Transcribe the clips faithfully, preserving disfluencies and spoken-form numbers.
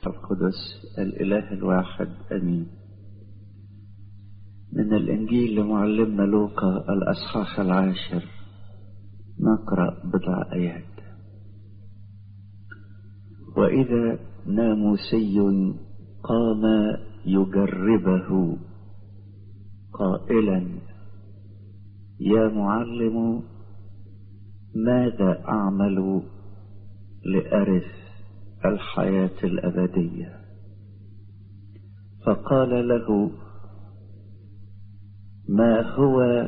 القدس الإله الواحد أمين. من الإنجيل لمعلمنا لوقا الأصحاح العاشر نقرأ بضع آيات. وإذا ناموسي قام يجربه قائلا: يا معلم، ماذا أعمل لأرث الحياة الأبدية؟ فقال له: ما هو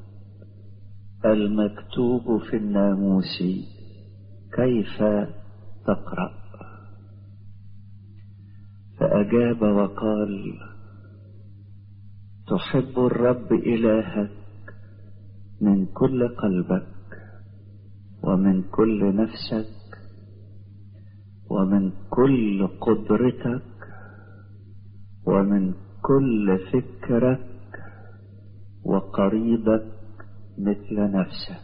المكتوب في الناموس؟ كيف تقرأ؟ فأجاب وقال: تحب الرب إلهك من كل قلبك ومن كل نفسك ومن كل قدرتك ومن كل فكرك، وقريبك مثل نفسك.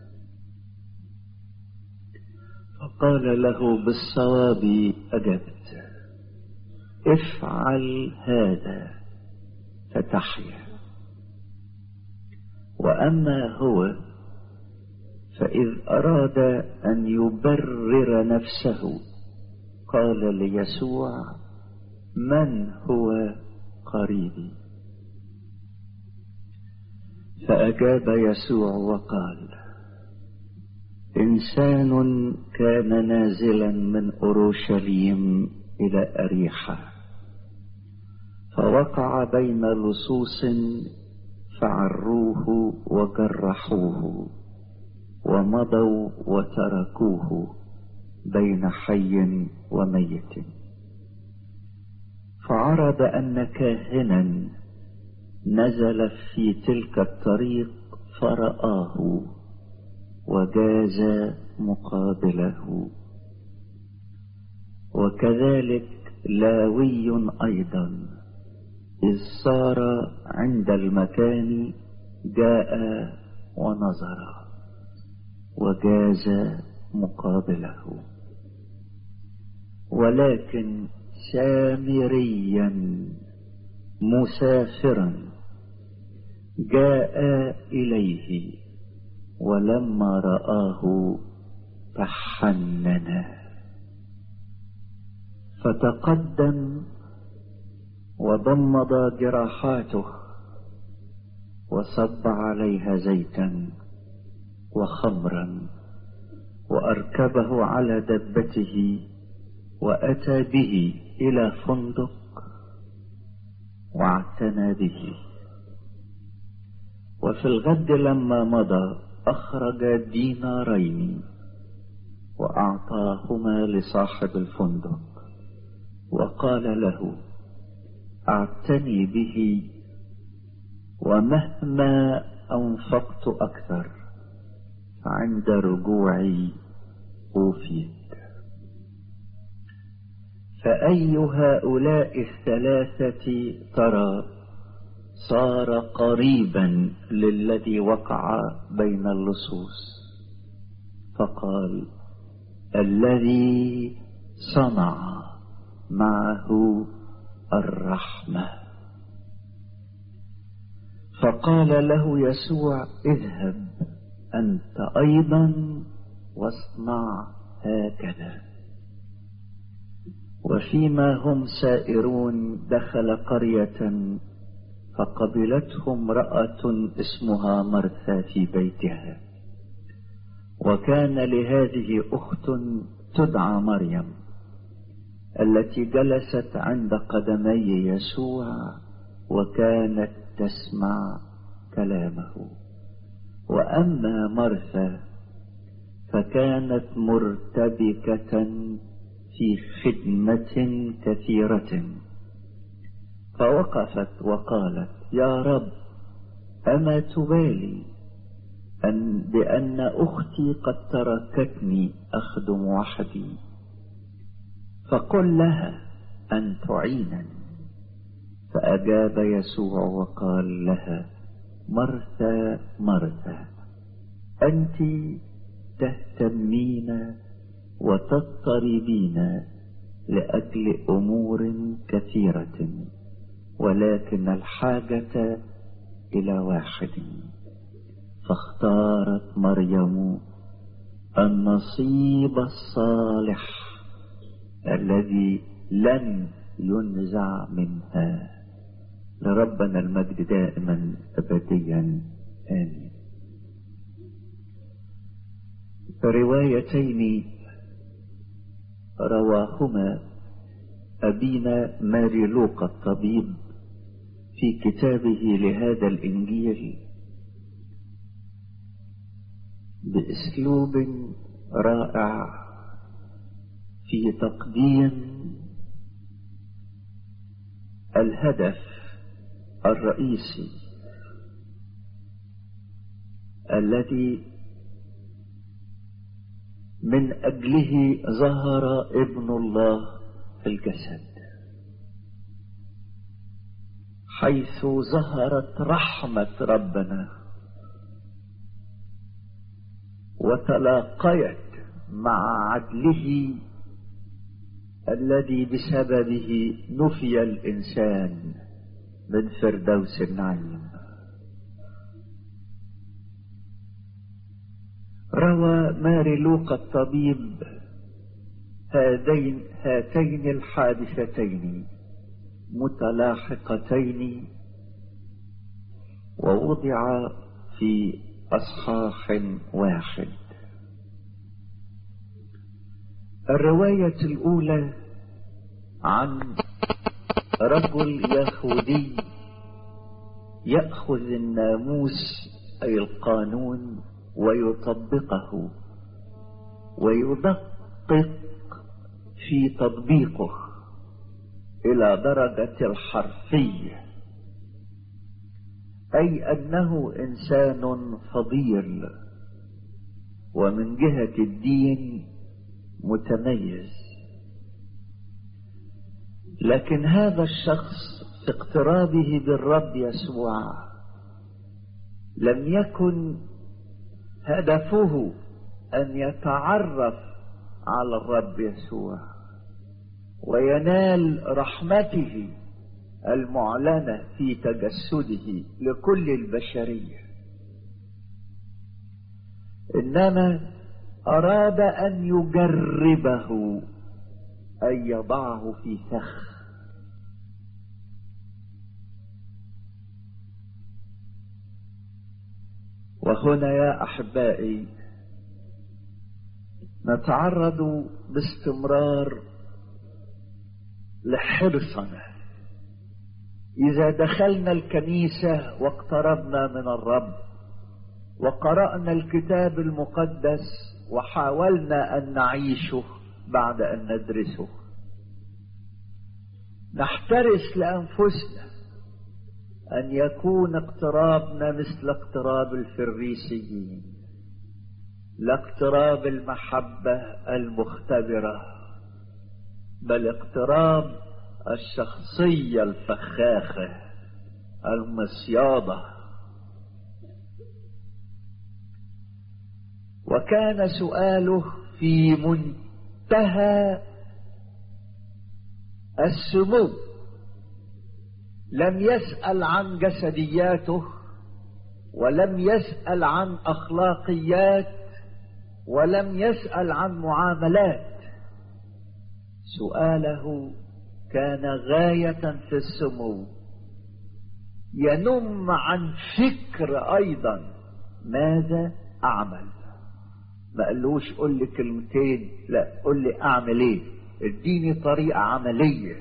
فقال له: بالصواب أجبت، افعل هذا فتحيا. وأما هو فإذ أراد أن يبرر نفسه قال ليسوع: من هو قريبي؟ فأجاب يسوع وقال: إنسان كان نازلا من أورشليم إلى أريحة، فوقع بين لصوص فعروه وجرحوه، ومضوا وتركوه بين حي وميت. فعرض أن كاهنا نزل في تلك الطريق فرآه وجاز مقابله. وكذلك لاوي أيضا إذ صار عند المكان جاء ونظر وجاز مقابله. ولكن سامريا مسافرا جاء إليه، ولما رآه تحنن، فتقدم وضمد جراحاته وصب عليها زيتا وخمرا، وأركبه على دبته وأتى به إلى فندق واعتنى به. وفي الغد لما مضى أخرج دينارين وأعطاهما لصاحب الفندق، وقال له: اعتني به، ومهما أنفقت أكثر فعند رجوعي أوفيك. فأي هؤلاء الثلاثة ترى صار قريبا للذي وقع بين اللصوص؟ فقال: الذي صنع معه الرحمة. فقال له يسوع: اذهب أنت أيضا واصنع هكذا. وفيما هم سائرون دخل قرية، فقبلته امرأة اسمها مرثا في بيتها. وكان لهذه أخت تدعى مريم، التي جلست عند قدمي يسوع وكانت تسمع كلامه. وأما مرثا فكانت مرتبكة في خدمة كثيرة، فوقفت وقالت: يا رب، أما تبالي أن بأن أختي قد تركتني أخدم وحدي؟ فقل لها أن تعينني. فأجاب يسوع وقال لها: مرثا مرثا، أنت تهتمين وتضطربين لأجل أمور كثيرة، ولكن الحاجة إلى واحد. فاختارت مريم النصيب الصالح الذي لن ينزع منها. لربنا المجد دائما أبديا آمين. روايتين رواهما أبينا ماري لوقا الطبيب في كتابه لهذا الإنجيل بأسلوب رائع في تقديم الهدف الرئيسي الذي من أجله ظهر ابن الله في الجسد، حيث ظهرت رحمة ربنا وتلاقيت مع عدله الذي بسببه نفي الإنسان من فردوس النعيم. روى ماري لوقا الطبيب هذين هاتين الحادثتين متلاحقتين، ووضع في أصحاح واحد. الرواية الأولى عن رجل يهودي يأخذ الناموس أي القانون ويطبقه ويدقق في تطبيقه إلى درجة الحرفية، أي أنه إنسان فضيل ومن جهة الدين متميز. لكن هذا الشخص في اقترابه بالرب يسوع لم يكن هدفه أن يتعرف على الرب يسوع وينال رحمته المعلنة في تجسده لكل البشرية، إنما أراد أن يجربه، أن يضعه في فخ. وهنا يا أحبائي نتعرض باستمرار لحرصنا إذا دخلنا الكنيسة واقتربنا من الرب وقرأنا الكتاب المقدس وحاولنا أن نعيشه بعد أن ندرسه، نحترس لأنفسنا أن يكون اقترابنا مثل اقتراب الفريسيين، لا اقتراب المحبة المختبرة، بل اقتراب الشخصية الفخاخة المصيادة. وكان سؤاله في منتهى السمو، لم يسأل عن جسدياته ولم يسأل عن أخلاقيات ولم يسأل عن معاملات. سؤاله كان غاية في السمو، ينم عن فكر أيضا ماذا أعمل. ما قالوش قل لي كلمتين، لا قل لي أعمل إيه، اديني طريقة عملية.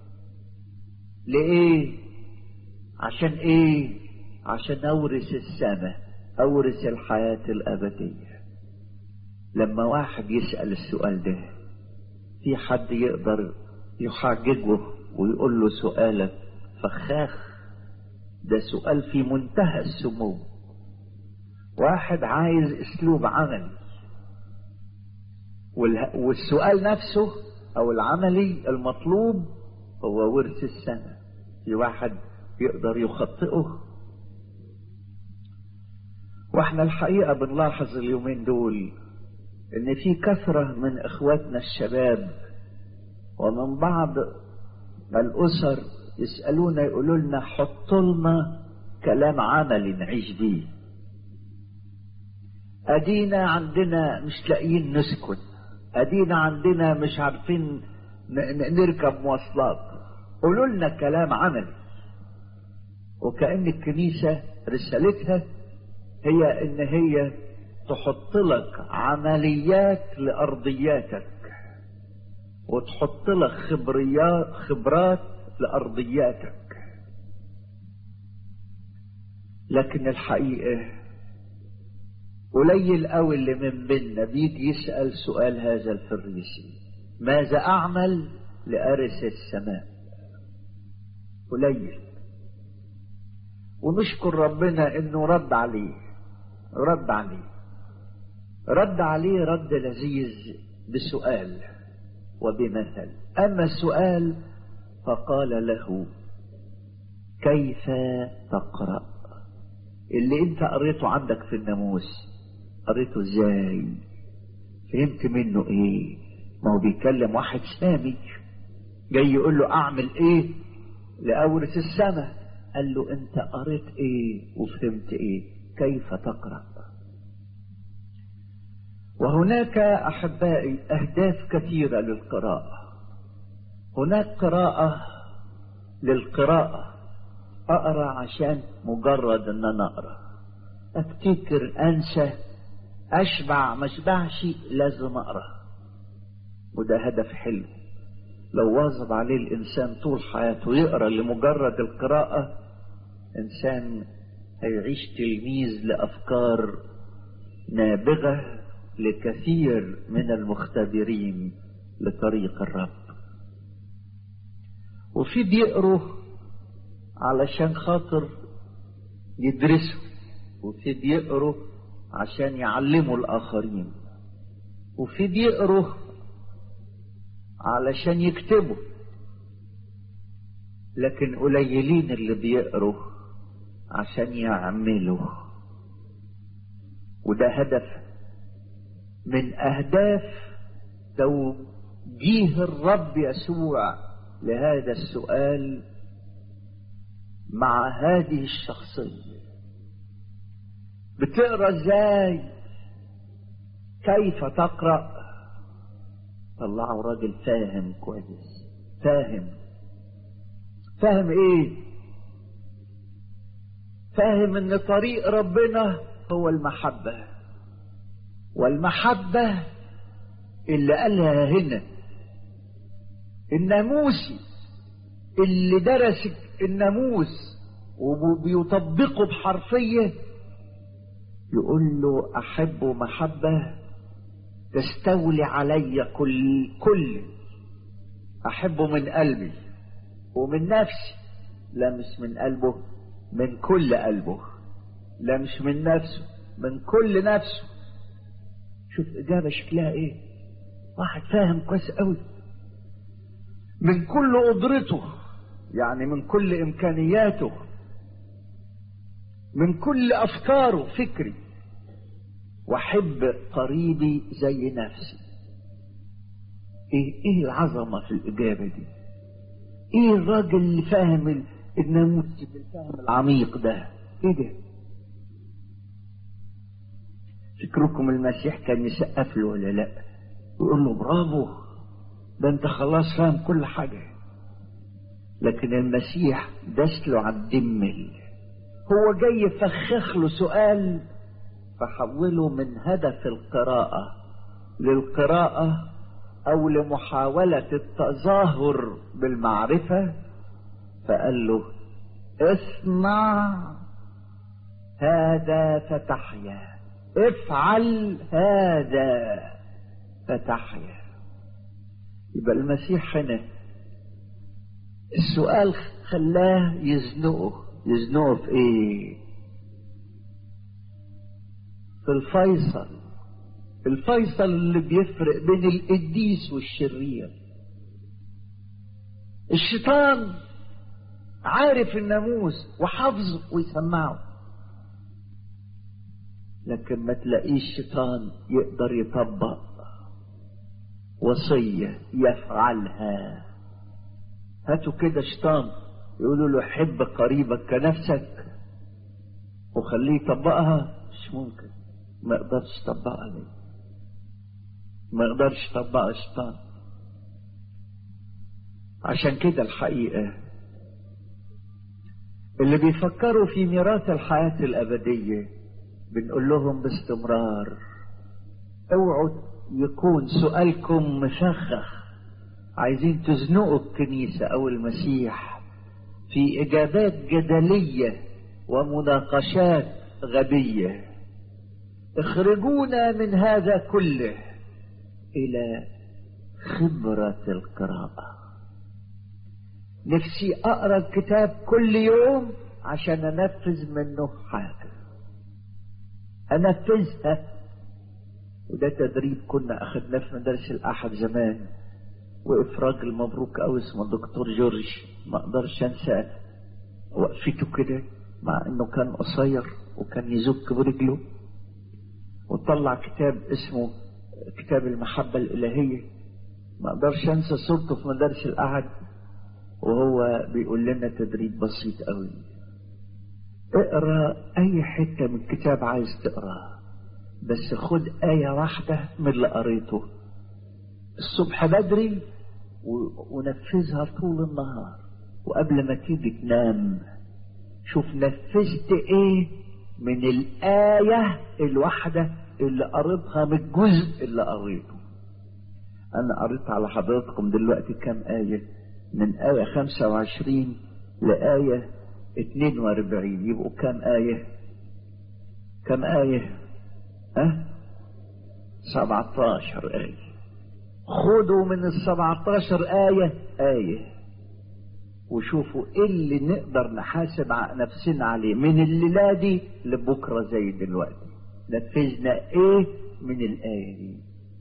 لإيه؟ عشان إيه؟ عشان أورث السماء، أورث الحياة الأبدية. لما واحد يسأل السؤال ده في حد يقدر يحاججه ويقول له سؤالك فخاخ؟ ده سؤال في منتهى السمو. واحد عايز اسلوب عملي، والسؤال نفسه او العملي المطلوب هو ورث السنة. في واحد يقدر يخطئه؟ واحنا الحقيقة بنلاحظ اليومين دول ان في كثرة من اخواتنا الشباب ومن بعض الأسر يسألونا يقولوا لنا حطوا لنا كلام عملي نعيش بيه. أدينا عندنا مش لاقيين نسكن، أدينا عندنا مش عارفين نركب مواصلات، قولوا لنا كلام عملي. وكأن الكنيسة رسالتها هي إن هي تحط لك عمليات لأرضياتك، وتحط لك خبريات خبرات لأرضياتك. لكن الحقيقة قليل قوي اللي من بيننا بيجي يسأل سؤال هذا الفريسي: ماذا أعمل لأرث السماء؟ قليل. ونشكر ربنا إنه رد عليه رد عليه رد عليه رد لذيذ بسؤال وبمثل. أما السؤال فقال له: كيف تقرأ؟ اللي انت قريته عندك في الناموس قريته ازاي؟ فهمت منه ايه؟ ما هو بيكلم واحد سامي جاي يقول له اعمل ايه لأورث السماء. قال له: انت قريت ايه وفهمت ايه؟ كيف تقرأ؟ وهناك احبائي اهداف كثيرة للقراءة. هناك قراءة للقراءة، اقرا عشان مجرد ان انا اقرا، افتكر، انسى، اشبع ما اشبعش، لازم اقرا. وده هدف حلو لو واظب عليه الانسان طول حياته يقرا لمجرد القراءة، انسان هيعيش تلميذ لافكار نابغة لكثير من المختبرين لطريق الرب. وفي بيقروا علشان خاطر يدرسوا، وفي بيقروا عشان يعلموا الآخرين، وفي بيقروا علشان يكتبوا. لكن قليلين اللي بيقروا عشان يعملوا. وده هدف من أهداف توجيه الرب يسوع لهذا السؤال مع هذه الشخصية: بتقرأ ازاي؟ كيف تقرأ؟ طلعوا راجل فاهم كويس. فاهم فاهم ايه؟ فاهم ان طريق ربنا هو المحبة، والمحبة اللي قالها هنا الناموسي اللي درس الناموس وبيطبقه بحرفية، يقول له: أحب محبة تستولي علي كل كل أحبه من قلبي ومن نفسي. لا مش من قلبه، من كل قلبه. لا مش من نفسه، من كل نفسه. شوف إجابة شكلها إيه؟ واحد فاهم كويس قوي. من كل قدرته، يعني من كل إمكانياته، من كل أفكاره، فكري، وأحب قريبي زي نفسي. إيه إيه العظمة في الإجابة دي؟ إيه الراجل اللي فاهم الناموس بالفهم العميق ده؟ إيه ده؟ فكركم المسيح كان يسقف له ولا لا؟ ويقول له: برافو، ده أنت خلاص فاهم كل حاجة. لكن المسيح دس له على الدمل. هو جاي يفخخ له سؤال، فحوله من هدف القراءة للقراءة أو لمحاولة التظاهر بالمعرفة. فقال له: اصنع هذا فتحيا، افعل هذا فتحيا. يبقى المسيح هنا السؤال خلاه يزنقه. يزنقه في ايه؟ في الفيصل. الفيصل اللي بيفرق بين القديس والشرير. الشيطان عارف الناموس وحافظه ويسمعه، لكن ما تلاقيش الشيطان يقدر يطبق وصية يفعلها. هاتوا كده شيطان يقولوا له حب قريبك كنفسك وخليه يطبقها، مش ممكن، ما يقدرش يطبقها ليه؟ ما يقدرش يطبقها شيطان. عشان كده الحقيقة اللي بيفكروا في ميراث الحياة الأبدية بنقول لهم باستمرار اوعوا يكون سؤالكم مشخخ عايزين تزنقوا الكنيسة أو المسيح في إجابات جدلية ومناقشات غبية. اخرجونا من هذا كله إلى خبرة القراءة. نفسي أقرأ الكتاب كل يوم عشان أنفذ منه حاجة، أنفذها. وده تدريب كنا أخذناه في مدارس الأحد زمان. وقف راجل مبروك أوي اسمه الدكتور جورج، ما أقدرش أنسى وقفته كده، مع إنه كان قصير وكان يزك برجله، وطلع كتاب اسمه كتاب المحبة الإلهية. ما أقدرش أنسى صورته في مدارس الأحد وهو بيقول لنا تدريب بسيط قوي. اقرأ أي حتة من الكتاب عايز تقرأ، بس خد آية واحدة من اللي قريته الصبح بدري ونفذها طول النهار، وقبل ما تيجي تنام شوف نفذت ايه من الآية الواحدة اللي قريتها من الجزء اللي قريته. أنا قريت على حضراتكم دلوقتي كام آية، من آية خمسة وعشرين لآية اتنين واربعين، يبقوا كام آية؟ كام آية؟ ها؟ سبعتاشر آية. خدوا من السبعتاشر آية آية وشوفوا ايه اللي نقدر نحاسب نفسنا عليه من الليلة دي لبكرة زي دلوقتي. نفذنا ايه من الآية دي؟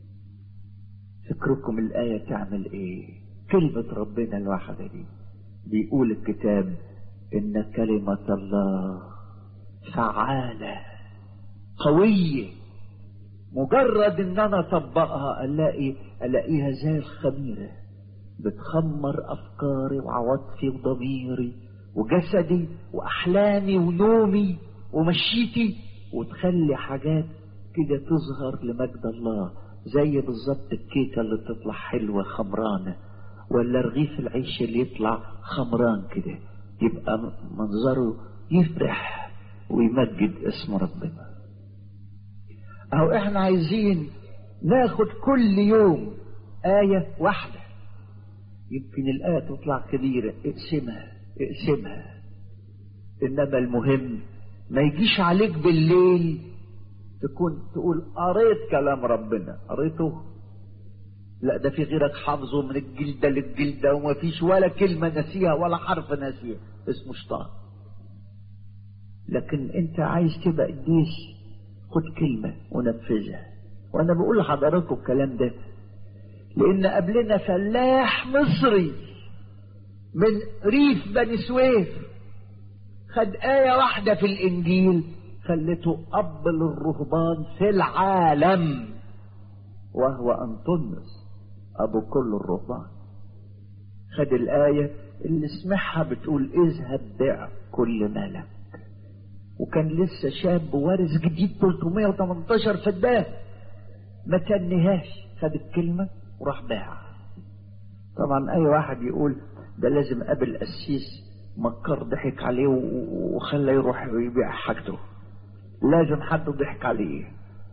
فكركم الآية تعمل ايه؟ كلمة ربنا الواحدة دي بيقول الكتاب إن كلمة الله فعالة قوية، مجرد إن أنا أطبقها ألاقي ألاقيها زي الخميرة بتخمر أفكاري وعواطفي وضميري وجسدي وأحلامي ونومي ومشيتي، وتخلي حاجات كده تظهر لمجد الله، زي بالظبط الكيكة اللي تطلع حلوة خمرانة، ولا رغيف العيش اللي يطلع خمران كده، يبقى منظره يفرح ويمجد اسم ربنا. أو احنا عايزين ناخد كل يوم آية واحدة، يمكن الآية تطلع كبيرة، اقسمها اقسمها. إنما المهم ما يجيش عليك بالليل تكون تقول قريت كلام ربنا، قريته؟ لا، ده في غيرك حافظه من الجلدة للجلدة وما فيش ولا كلمة نسيها ولا حرف نسيها، اسمه شيطان. لكن انت عايز تبقى قديس، خد كلمة ونفذها. وانا بقول لحضراتكم الكلام ده لان قبلنا فلاح مصري من ريف بني سويف خد آية واحدة في الانجيل خلته اب للرهبان في العالم، وهو أنطونيوس أبو كل الرهبان. خد الآية اللي سمعها بتقول اذهب بيع كل مالك، وكان لسه شاب وارث جديد ثلاثمائة وثمانية عشر فدان، ما تنهاش، خد الكلمة وراح باعها. طبعا أي واحد يقول ده لازم قابل قسيس مكر ضحك عليه وخلى يروح يبيع حاجته، لازم حد ضحك عليه.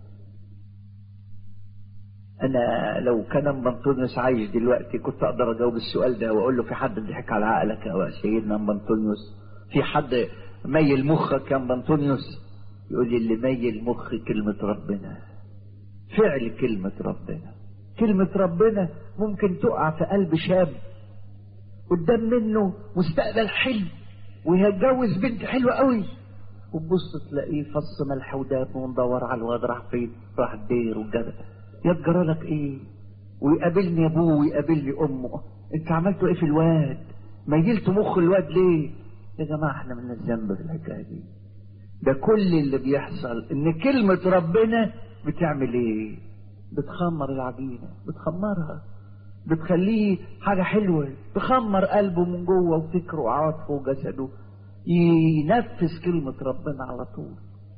انا لو كان أنطونيوس عايش دلوقتي كنت اقدر اجاوب السؤال ده واقول له في حد ضحك على عقلك يا سيدنا أنطونيوس؟ في حد ميل مخك يا أنطونيوس؟ يقول لي اللي ميل مخ كلمة ربنا، فعل كلمة ربنا. كلمة ربنا ممكن تقع في قلب شاب قدام منه مستقبل حلو ويتجوز بنت حلوة قوي، وتبص تلاقيه فص ملح وداب وندور على الواد راح فين، راح الدير والجبل، يتجرى لك ايه؟ ويقابلني ابوه ويقابلني امه، انت عملتوا ايه في الواد؟ ميلت مخ الواد ليه؟ يا جماعه احنا من الذنب في الحكايه دي. ده كل اللي بيحصل ان كلمه ربنا بتعمل ايه؟ بتخمر العجينة، بتخمرها، بتخليه حاجة حلوة، تخمر قلبه من جوه وفكره وعاطفه وجسده، ينفذ كلمة ربنا على طول.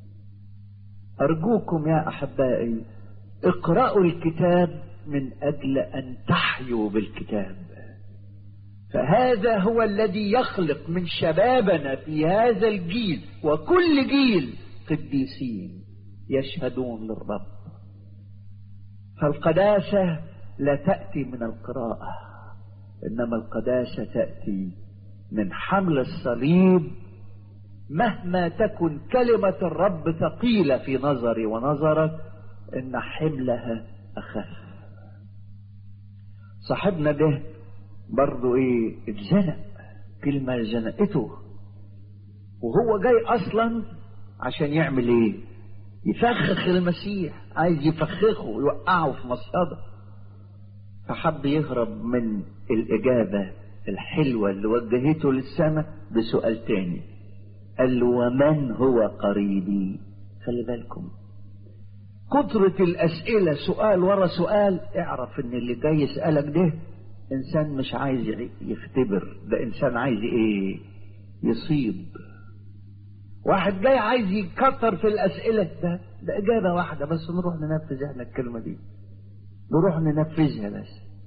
أرجوكم يا أحبائي اقرأوا الكتاب من أجل أن تحيوا بالكتاب، فهذا هو الذي يخلق من شبابنا في هذا الجيل وكل جيل قديسين يشهدون للرب. فالقداسة لا تأتي من القراءة، إنما القداسة تأتي من حمل الصليب، مهما تكن كلمة الرب ثقيلة في نظري ونظرك إن حملها أخف. صاحبنا ده برضو إيه اتزنق، كلمة زنقته، وهو جاي أصلا عشان يعمل إيه؟ يفخخ المسيح، عايز يفخخه ويوقعه في مصيده، فحب يهرب من الإجابة الحلوة اللي وجهته للسماء بسؤال تاني. قال له ومن هو قريبي؟ خلي بالكم كترة الأسئلة سؤال ورا سؤال، اعرف ان اللي جاي يسألك ده انسان مش عايز يختبر، ده انسان عايز ايه؟ يصيب. واحد جاي عايز يكتر في الأسئلة، ده ده إجابة واحدة بس، نروح ننفذ احنا الكلمة دي، نروح ننفذها بس.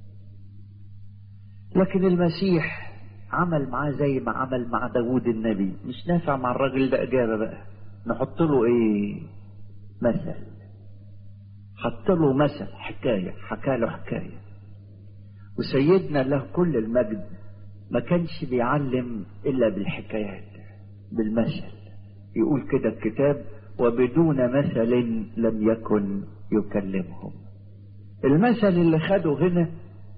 لكن المسيح عمل معاه زي ما عمل مع داود النبي، مش نافع مع الراجل ده إجابة بقى، نحط له ايه؟ مثل. حط له مثل، حكاية، حكى له حكاية. وسيدنا له كل المجد ما كانش بيعلم إلا بالحكايات، بالمثل. يقول كده الكتاب وبدون مثل لم يكن يكلمهم. المثل اللي خده هنا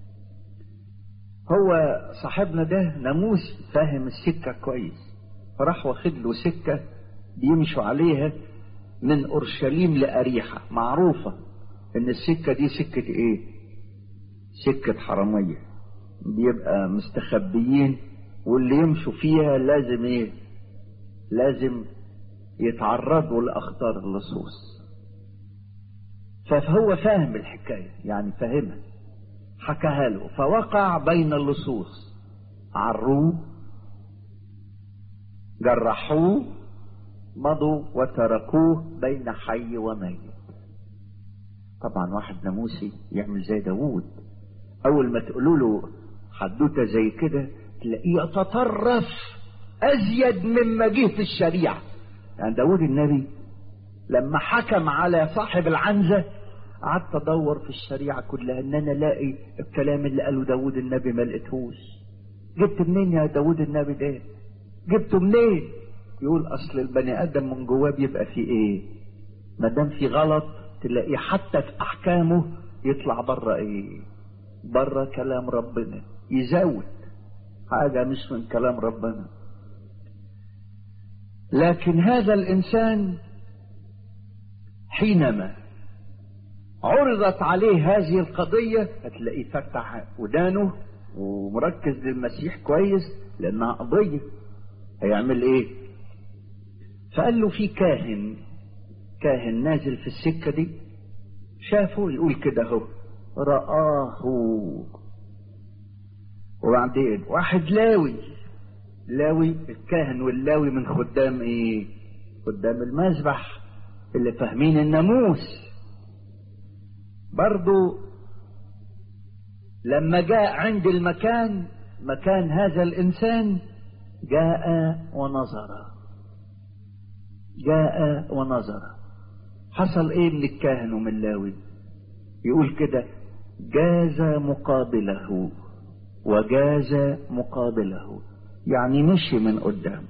هو صاحبنا ده ناموس، فاهم السكة كويس، فراح واخد له سكة بيمشوا عليها من أورشليم لأريحة، معروفة ان السكة دي سكة ايه؟ سكة حرامية، بيبقى مستخبيين، واللي يمشوا فيها لازم ايه؟ لازم يتعرضوا لأخطار اللصوص. فهو فاهم الحكاية، يعني فاهمها، حكاها له. فوقع بين اللصوص، عروه، جرحوه، مضوا وتركوه بين حي وميت. طبعا واحد ناموسي يعمل زي داود، اول ما تقولوا له حدوته زي كده تلاقيه يتطرف ازيد مما جه في الشريعه. يعني داود النبي لما حكم على صاحب العنزه قعدت ادور في الشريعه كلها ان انا الاقي الكلام اللي قاله داود النبي ما لقيتهوش. جبت منين يا داود النبي ده؟ جبته منين؟ يقول اصل البني ادم من جواه بيبقى فيه ايه؟ ما دام في غلط تلاقيه حتى في احكامه يطلع بره ايه؟ بره كلام ربنا، يزود حاجه مش من كلام ربنا. لكن هذا الانسان حينما عرضت عليه هذه القضيه هتلاقيه فتح ودانه ومركز للمسيح كويس، لانها قضيه هيعمل ايه؟ فقال له في كاهن كاهن نازل في السكة دي، شافه، يقول كده هو رآه. وبعدين واحد لاوي، لاوي الكاهن واللاوي من خدام ايه؟ خدام المذبح اللي فاهمين الناموس. برضو لما جاء عند المكان، مكان هذا الانسان، جاء ونظر، جاء ونظر. حصل ايه من الكاهن ومن اللاوي؟ يقول كده جاز مقابله وجاز مقابله، يعني مشي من قدامه،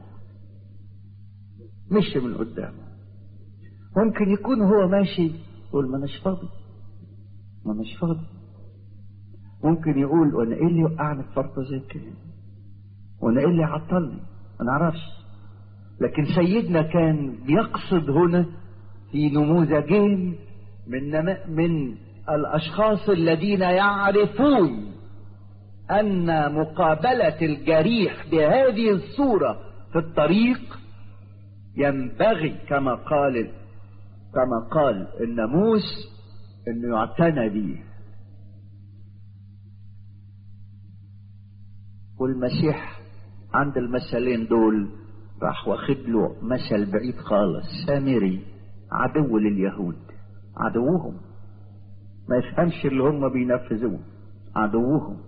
مشي من قدامه. ممكن يكون هو ماشي يقول ما نش فاضي، ما نش فاضي. ممكن يقول وانا ايه اللي وقعني في فرطه زي كده، وانا ايه اللي عطلني، ما نعرفش. لكن سيدنا كان بيقصد هنا في نموذجين من من الاشخاص الذين يعرفون ان مقابلة الجريح بهذه الصورة في الطريق ينبغي كما قال كما قال الناموس انه يعتنى بيه. والمسيح عند المثلين دول راح واخد له مثل بعيد خالص، سامري عدو لليهود، عدوهم، ما يفهمش اللي هم بينفذوه، عدوهم.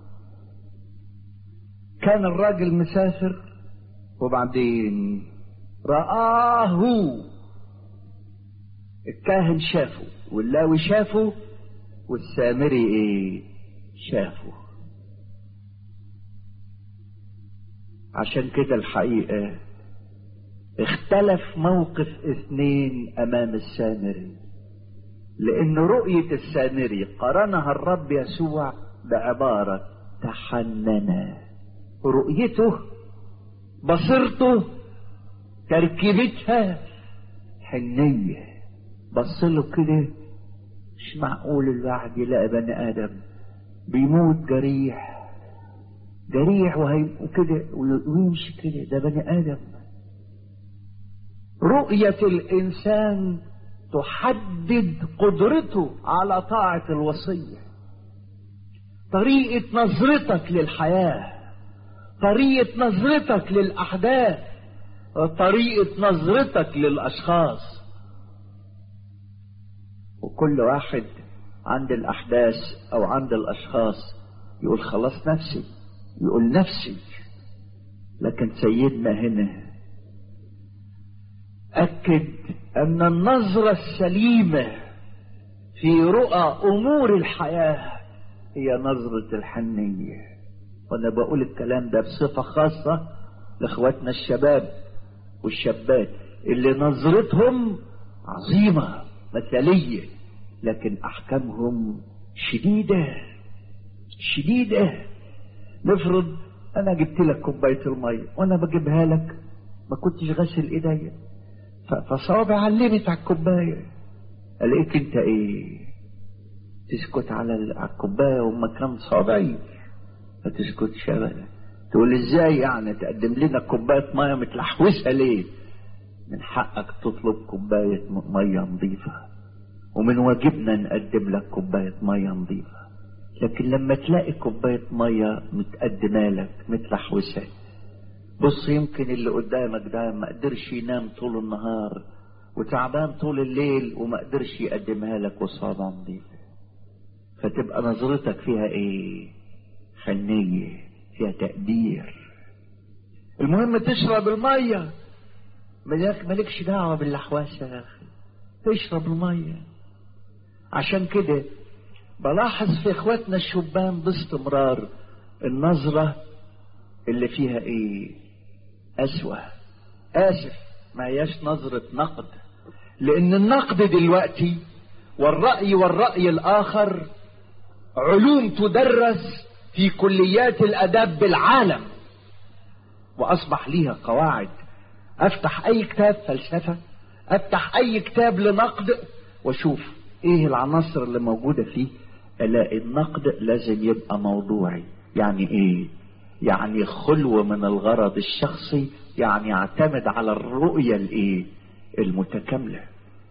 كان الراجل مسافر وبعدين رآه الكاهن، شافه واللاوي شافه والسامري ايه شافه. عشان كده الحقيقة اختلف موقف اثنين امام السامري، لان رؤية السامري قرنها الرب يسوع بعبارة تحننا. رؤيته بصيرته تركيبتها حنية، بصله كده مش معقول الواحد يلاقي بني ادم بيموت جريح جريح وكده ويمشي كده، ده بني ادم. رؤية الانسان تحدد قدرته على طاعة الوصية، طريقة نظرتك للحياة، طريقة نظرتك للأحداث، طريقة نظرتك للأشخاص. وكل واحد عند الأحداث أو عند الأشخاص يقول خلاص نفسي، يقول نفسي. لكن سيدنا هنا أكد أن النظرة السليمة في رؤى أمور الحياة هي نظرة الحنية. وأنا بقول الكلام ده بصفة خاصة لإخواتنا الشباب والشابات اللي نظرتهم عظيمة مثالية، لكن أحكامهم شديدة شديدة. نفرض أنا جبت لك كوباية المية وأنا بجيبها لك ما كنتش غسل إيديا، فصوابي علمت على الكوباية، ألاقيك أنت إيه تسكت على الكوباية وما كان صابعي ما تسكتش أبدا. تقول إزاي يعني تقدم لنا كوباية مية متلحوسة ليه؟ من حقك تطلب كوباية مية نظيفة، ومن واجبنا نقدم لك كوباية مية نظيفة. لكن لما تلاقي كوباية مية متقدمة لك متلحوسة، بص يمكن اللي قدامك ده ما قدرش ينام طول النهار وتعبان طول الليل وما قدرش يقدمها لك وصابة نظيفة، فتبقى نظرتك فيها ايه؟ حنية، فيها تقدير. المهم تشرب المية، مالكش دعوة باللحواسة يا اخي، تشرب المية. عشان كده بلاحظ في اخواتنا الشبان باستمرار النظرة اللي فيها ايه؟ أسوأ. آسف، ما هياش نظرة نقد، لأن النقد دلوقتي والرأي والرأي الآخر علوم تدرس في كليات الأداب بالعالم، وأصبح ليها قواعد. أفتح أي كتاب فلسفة، أفتح أي كتاب لنقد وأشوف إيه العناصر اللي موجودة فيه، ألاقي النقد لازم يبقى موضوعي. يعني إيه؟ يعني خلو من الغرض الشخصي، يعني يعتمد على الرؤية الايه المتكاملة.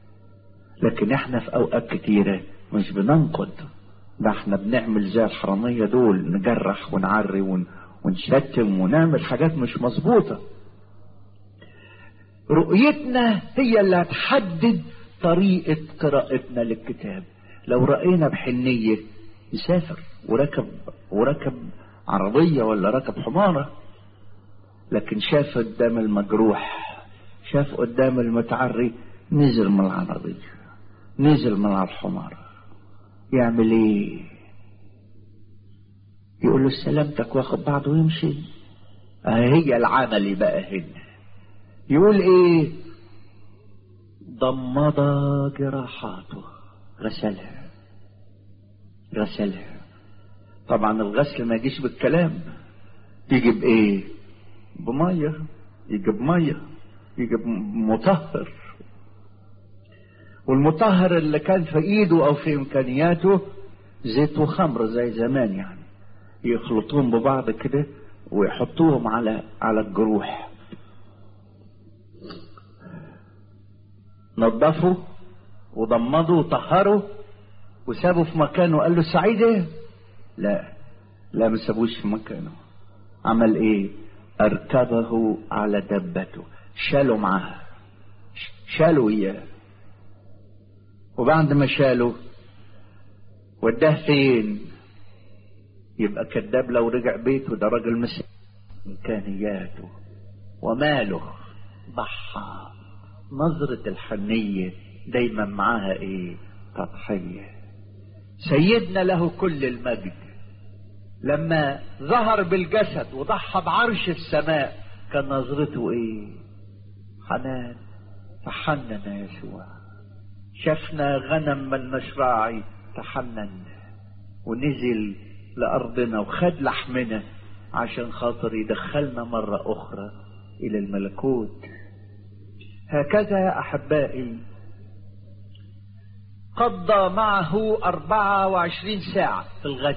لكن احنا في اوقات كتيرة مش بننقد، ده احنا بنعمل زي الحرامية دول، نجرح ونعري ون... ونشتم ونعمل حاجات مش مظبوطة. رؤيتنا هي اللي هتحدد طريقة قراءتنا للكتاب. لو رأينا بحنية يسافر وركب وركب عربية ولا ركب حمارة، لكن شاف قدام المجروح، شاف قدام المتعري، نزل من العربية، نزل من على الحمارة، يعمل ايه؟ يقول له سلامتك واخد بعضه ويمشي. هي العمل بقى هنا. يقول ايه؟ ضمد جراحاته، غسلها غسلها. طبعا الغسل ما يجيش بالكلام، يجي بايه؟ بميه، يجي بميه، يجي بمطهر. والمطهر اللي كان في ايده او في امكانياته زيت وخمر زي زمان، يعني يخلطوهم ببعض كده ويحطوهم على على الجروح. نظفوا وضمدوا وطهروا وسابه في مكانه. قال له سعيد ايه؟ لا لا، ما سابوش في مكانه. عمل ايه؟ اركبه على دبته، شاله معاه، شالوا اياه. وبعد ما شالوا وداه فين؟ يبقى كذاب لو رجع بيته، ده راجل مسك امكانياته وماله، ضحى. نظرة الحنية دايما معاها ايه؟ تضحية. سيدنا له كل المجد لما ظهر بالجسد وضحى بعرش السماء كان نظرته ايه؟ حنان. فحنن يسوع، شفنا غنم من مشراعي تحنن ونزل لأرضنا وخد لحمنا عشان خاطر يدخلنا مرة أخرى إلى الملكوت. هكذا يا أحبائي قضى معه أربعة وعشرين ساعة في الغد،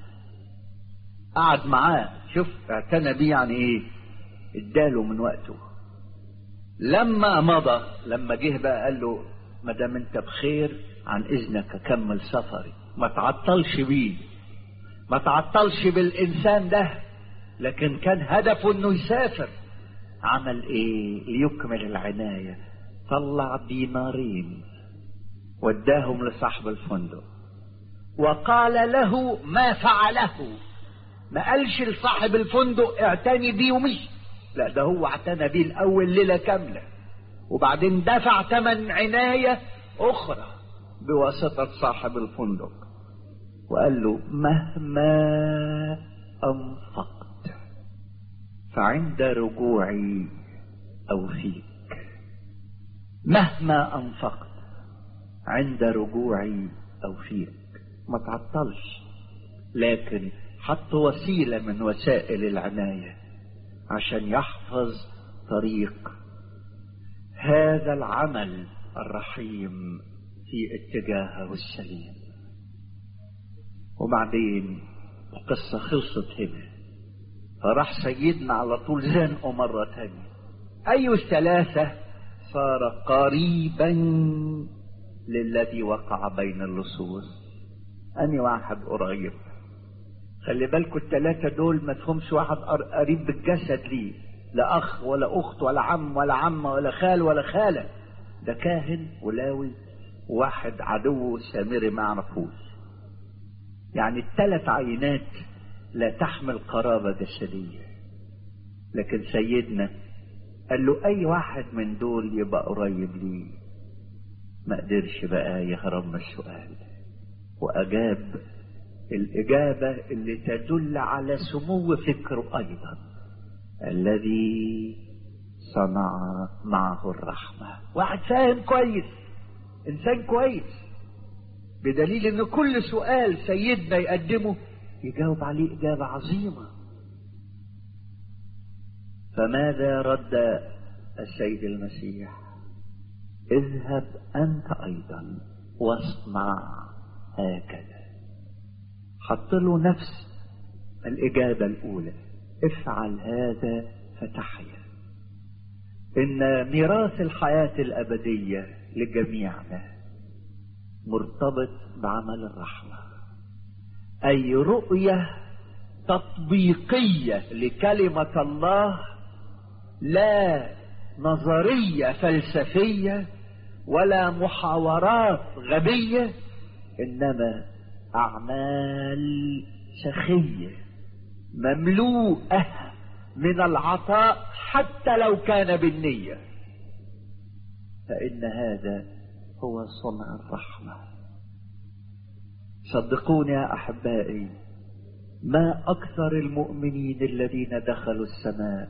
قعد معاه. شوف اعتنى بيه يعني ايه؟ اداله من وقته. لما مضى، لما جه بقى قال له ما دام انت بخير عن اذنك اكمل سفري. ما تعطلش بيه، ما تعطلش بالانسان ده، لكن كان هدفه انه يسافر. عمل ايه ليكمل العناية؟ طلع دينارين وداهم لصاحب الفندق وقال له ما فعله. ما قالش لصاحب الفندق اعتني بيه ومشي، لا، ده هو اعتنى بيه الاول ليلة كاملة، وبعدين دفع ثمن عناية اخرى بواسطة صاحب الفندق، وقال له مهما انفقت فعند رجوعي اوفيك. مهما انفقت عند رجوعي اوفيك. ما تعطلش، لكن حط وسيلة من وسائل العناية عشان يحفظ طريق هذا العمل الرحيم في اتجاهه السليم. وبعدين القصة خلصت هنا، فراح سيدنا على طول زنقه مرة تانية. أي الثلاثة صار قريبا للذي وقع بين اللصوص؟ أني واحد قريب؟ خلي بالكوا الثلاثة دول ما تفهمش واحد قريب بالجسد ليه، لا أخ ولا أخت ولا عم ولا عمة ولا خال ولا خالة، ده كاهن ولاوي وواحد عدو سامري ما عرفوش. يعني الثلاث عينات لا تحمل قرابة جسدية، لكن سيدنا قال له أي واحد من دول يبقى قريب ليه. ما قدرش بقى يهرب من السؤال، وأجاب الإجابة اللي تدل على سمو فكره أيضا: الذي صنع معه الرحمة. واحد فاهم كويس، إنسان كويس، بدليل إن كل سؤال سيدنا يقدمه يجاوب عليه إجابة عظيمة. فماذا رد السيد المسيح؟ اذهب أنت أيضا واصنع هكذا. حط له نفس الإجابة الأولى: افعل هذا فتحيا. إن ميراث الحياة الأبدية لجميعنا مرتبط بعمل الرحمة، أي رؤية تطبيقية لكلمة الله، لا نظرية فلسفية ولا محاورات غبية، إنما أعمال سخية مملوءة من العطاء حتى لو كان بالنية. فإن هذا هو صنع الرحمة. صدقوني يا أحبائي، ما أكثر المؤمنين الذين دخلوا السماء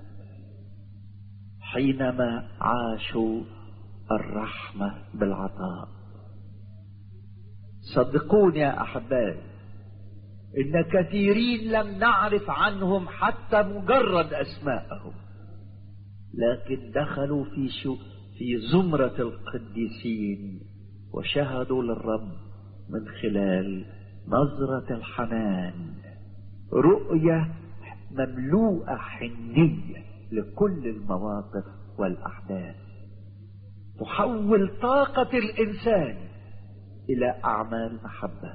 حينما عاشوا الرحمة بالعطاء. صدقوني يا أحبائي، إن كثيرين لم نعرف عنهم حتى مجرد أسماءهم، لكن دخلوا في شو في زمرة القديسين وشهدوا للرب من خلال نظرة الحنان، رؤية مملوءة حنية لكل المواقف والأحداث، تحول طاقة الإنسان إلى أعمال محبة.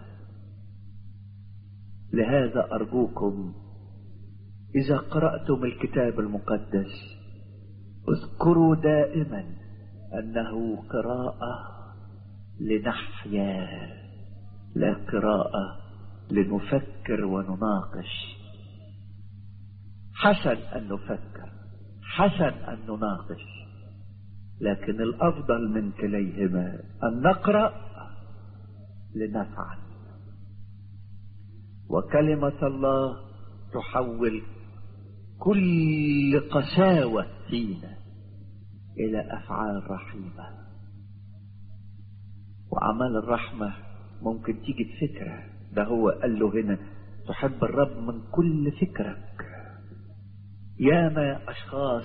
لهذا أرجوكم إذا قرأتم الكتاب المقدس اذكروا دائما أنه قراءة لنحيا، لا قراءة لنفكر ونناقش. حسن أن نفكر، حسن أن نناقش، لكن الأفضل من كليهما أن نقرأ لنفعل. وكلمة الله تحول كل قساوة فينا إلى أفعال رحيمة. وأعمال الرحمة ممكن تيجي بفكرة، ده هو قال له هنا تحب الرب من كل فكرك. ياما أشخاص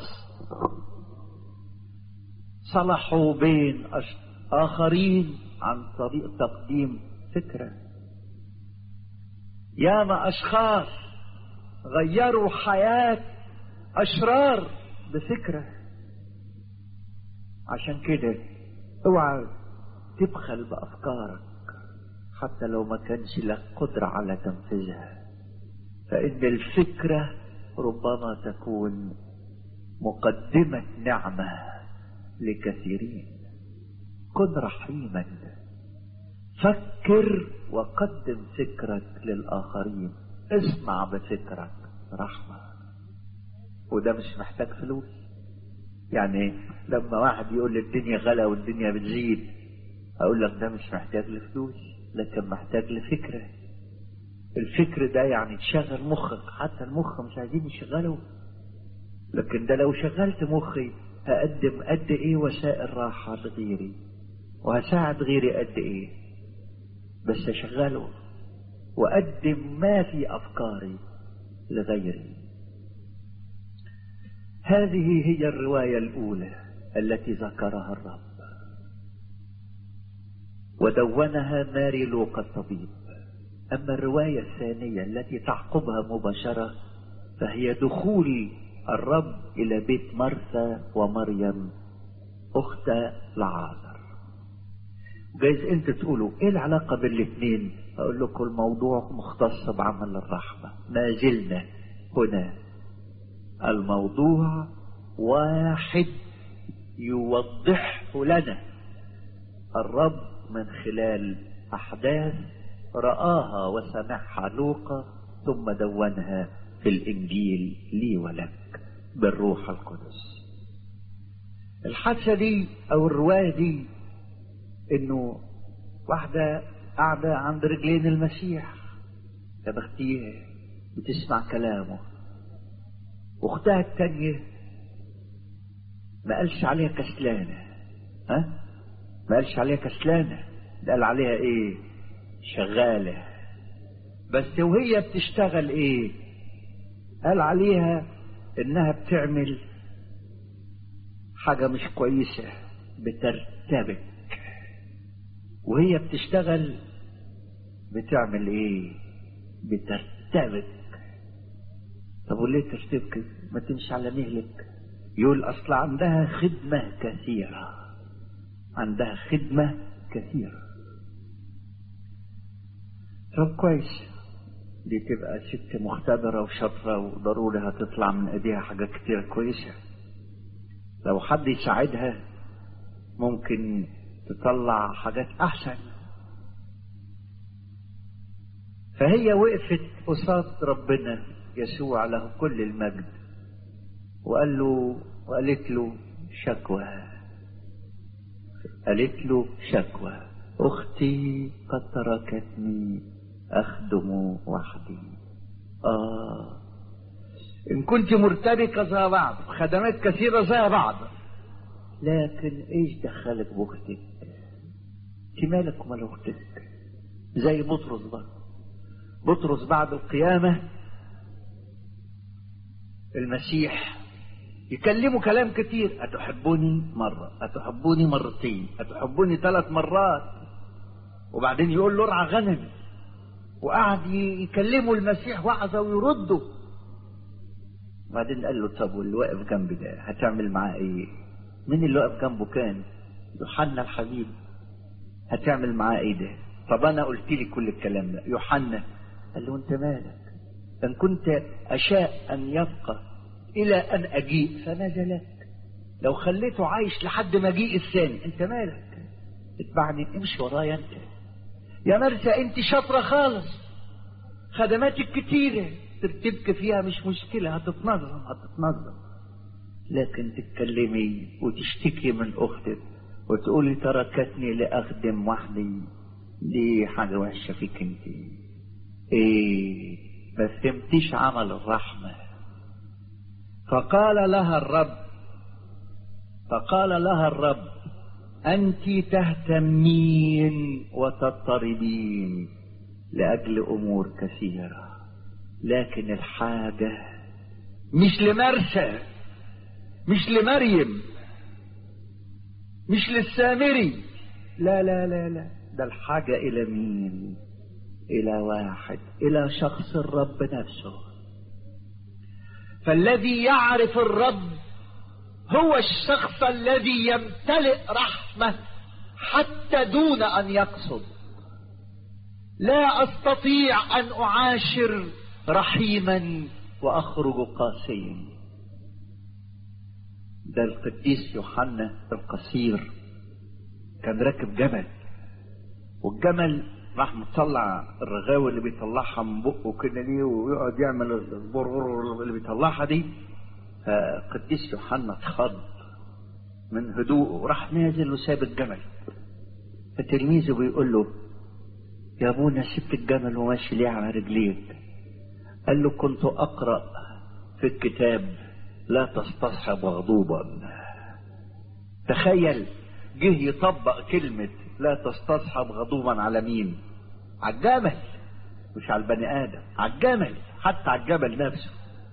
صلحوا بين آخرين عن طريق تقديم فكرة. ياما أشخاص غيروا حياة أشرار بفكرة. عشان كده اوعى تبخل بأفكارك حتى لو ما كانش لك قدرة على تنفيذها، فإن الفكرة ربما تكون مقدمة نعمة لكثيرين. كن رحيما، فكر وقدم فكرك للآخرين، اسمع بفكرك رحمة. وده مش محتاج فلوس. يعني لما واحد يقول لي الدنيا غلا والدنيا بتزيد، اقول لك ده مش محتاج لفلوس، لكن محتاج لفكرة. الفكر ده يعني تشغل مخك، حتى المخ مش عايزين يشغله، لكن ده لو شغلت مخي هقدم قد ايه وسائل راحة لغيري، وهساعد غيري قد ايه، بس اشغله وأقدم ما في أفكاري لغيري. هذه هي الرواية الأولى التي ذكرها الرب ودونها ماري لوقا الطبيب. أما الرواية الثانية التي تعقبها مباشرة فهي دخول الرب إلى بيت مرثا ومريم أخت لعازر. جايز أنت تقولوا إيه العلاقة بالاثنين؟ أقول لكم الموضوع مختص بعمل الرحمة. ما زلنا هنا، الموضوع واحد يوضحه لنا الرب من خلال أحداث رآها وسمعها لوقا ثم دونها في الإنجيل لي ولك بالروح القدس. الحادثة دي أو الرواية دي إنه واحدة قاعدة عند رجلين المسيح تبختيها بتسمع كلامه، واختها التانية ما قالش عليها كسلانة، ها؟ ما قالش عليها كسلانة، ده قال عليها ايه؟ شغالة. بس وهي بتشتغل ايه؟ قال عليها انها بتعمل حاجة مش كويسة، بترتبك. وهي بتشتغل بتعمل ايه؟ بترتبك. طب وليه ترتبك؟ ما تمشي على مهلك. يقول اصل عندها خدمة كثيرة، عندها خدمة كثيرة. طب كويس، دي تبقى ست مختبرة وشاطرة وضروري هتطلع من ايديها حاجات كتيرة كويسة. لو حد يساعدها ممكن تطلع حاجات احسن. فهي وقفت قصاد ربنا يسوع له كل المجد وقال له وقالت له شكوى قالت له شكوى اختي قد تركتني اخدم وحدي. اه ان كنت مرتبكة زي بعض، خدمات كثيرة زي بعض، لكن ايش دخلك باختك؟ انت مالك ومال اختك؟ زي بطرس برضه. بطرس بعد القيامة المسيح يكلموا كلام كتير، أتحبوني مرة، أتحبوني مرتين، أتحبوني ثلاث مرات، وبعدين يقول له ارعى غنمي. وقعد يكلموا المسيح وعظة ويردوا. وبعدين قال له طب واللي واقف جنبي ده هتعمل معاه ايه؟ مين اللي واقف جنبه؟ كان يوحنا الحبيب. هتعمل معاه ايه ده؟ طب انا قلت لي كل الكلام ده. يوحنا قال له انت مالك؟ ان كنت اشاء ان يبقى الى ان اجيء فماذا لك؟ لو خليته عايش لحد ما اجيء الثاني انت مالك؟ اتبعني، امشي ورايا انت. يا مرسى انت شاطره خالص، خدماتك كتيره، ترتبك فيها مش مشكله، هتتنظم هتتنظم. لكن تتكلمي وتشتكي من اختك وتقولي تركتني لاخدم وحدي، دي حاجه وحشه فيك انت. ايه ما فهمتيش عمل الرحمه. فقال لها الرب فقال لها الرب أنت تهتمين وتضطربين لأجل أمور كثيرة، لكن الحاجة مش لمرسى، مش لمريم، مش للسامري، لا لا لا لا، ده الحاجة إلى مين؟ إلى واحد، إلى شخص الرب نفسه. فالذي يعرف الرب هو الشخص الذي يمتلئ رحمة حتى دون أن يقصد. لا أستطيع أن أعاشر رحيما وأخرج قاسيا. ده القديس يوحنا القصير كان راكب جمل، والجمل راح مطلع الرغاوي اللي بيطلعها من بقه كده ليه، ويقعد يعمل البرغر اللي بيطلعها دي. فقديس يوحنا اتخض من هدوءه وراح نازل وساب الجمل. فتلميذه بيقول له يا ابونا سبت الجمل وماشي ليه على رجليك؟ قال له كنت اقرأ في الكتاب لا تستصحب غضوبا. تخيل جه يطبق كلمة لا تستصحب غضوبا على مين؟ على الجمل، مش على البني ادم، على الجمل، حتى على الجبل نفسه.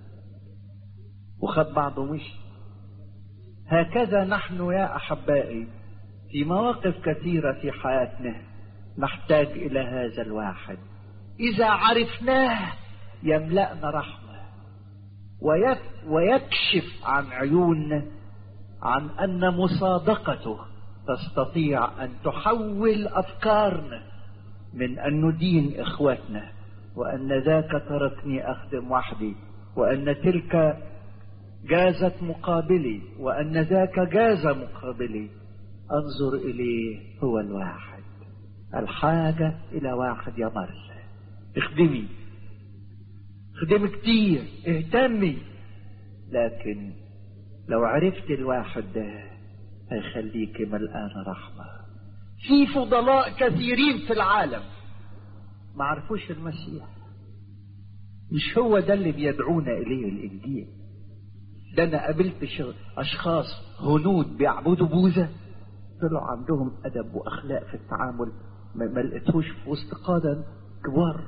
وخد بعضه ومشي. هكذا نحن يا احبائي في مواقف كثيرة في حياتنا نحتاج الى هذا الواحد، اذا عرفناه يملأنا رحمة ويكشف عن عيوننا عن ان مصادقته تستطيع ان تحول افكارنا من ان ندين اخواتنا، وان ذاك تركني اخدم وحدي، وان تلك جازت مقابلي، وأن ذاك جاز مقابلي. أنظر إليه هو الواحد. الحاجة إلى واحد يا مرسى. اخدمي اخدمي كتير، اهتمي، لكن لو عرفت الواحد ده هيخليك ملقانة رحمة. في فضلاء كثيرين في العالم ما عرفوش المسيح، مش هو ده اللي بيدعونا إليه الإنجيل. ده انا قابلت اشخاص هنود بيعبدوا بوذا، طلعوا عندهم ادب واخلاق في التعامل ما لقيتوش في وسط قادة كبار.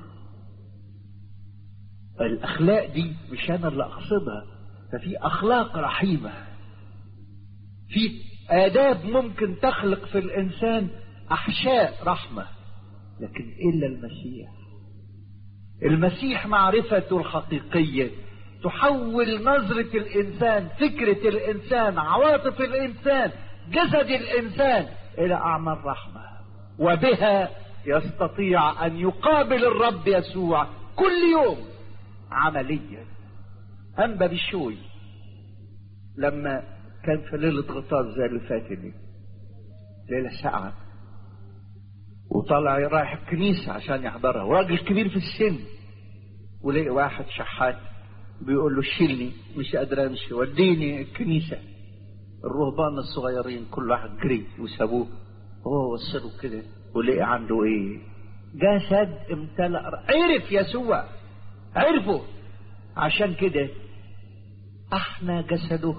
الاخلاق دي مش انا اللي اقصدها، ففي اخلاق رحيمة، في آداب ممكن تخلق في الانسان احشاء رحمة، لكن الا المسيح. المسيح معرفته الحقيقية تحول نظرة الإنسان، فكرة الإنسان، عواطف الإنسان، جسد الإنسان إلى أعمال رحمة، وبها يستطيع أن يقابل الرب يسوع كل يوم عمليا. أنبا بشوي لما كان في ليلة غطاس زي اللي فاتت دي، ليلة ساعة، وطلع رايح الكنيسة عشان يحضرها، وراجل كبير في السن، ولقي واحد شحات بيقول له شيلني مش قادر امشي، وديني الكنيسه. الرهبان الصغيرين كل واحد جري وسابوه، هو وصله كده ولقي عنده ايه؟ جسد امتلأ. عرف يسوع، عرفه. عشان كده احنا جسده،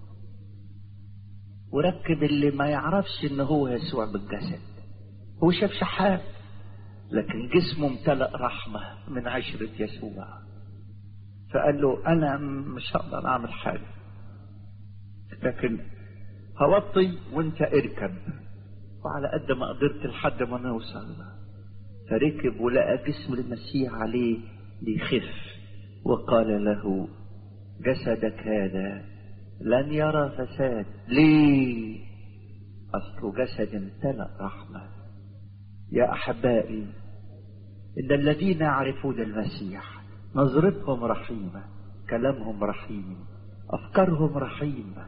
وركب اللي ما يعرفش ان هو يسوع بالجسد. هو شاف شحات لكن جسمه امتلأ رحمه من عشرة يسوع. فقال له انا مش هقدر اعمل حاجة، لكن هوطي وانت اركب. وعلى قد ما قدرت لحد ما نوصل، فركب ولقى جسم المسيح عليه بيخف، وقال له جسدك هذا لن يرى فساد. ليه؟ اصله جسد امتلأ رحمة. يا أحبائي، إن الذين يعرفون المسيح نظرتهم رحيمة، كلامهم رحيم، أفكارهم رحيمة،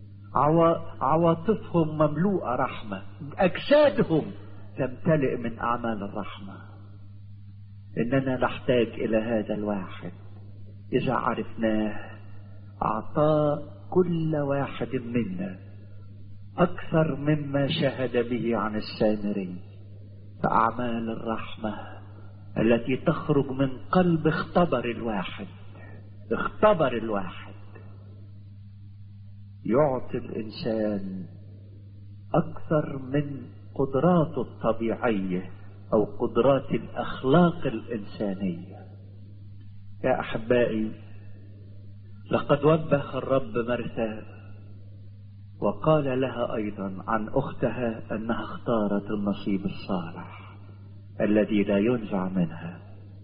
عواطفهم مملوءة رحمة، أجسادهم تمتلئ من أعمال الرحمة. إننا نحتاج إلى هذا الواحد، إذا عرفناه أعطى كل واحد منا أكثر مما شهد به عن السامري، فأعمال الرحمة التي تخرج من قلب اختبر الواحد اختبر الواحد يعطي الإنسان أكثر من قدراته الطبيعية أو قدرات الأخلاق الإنسانية. يا أحبائي، لقد وبخ الرب مرثا وقال لها أيضا عن أختها أنها اختارت النصيب الصالح الذي لا ينزع منها.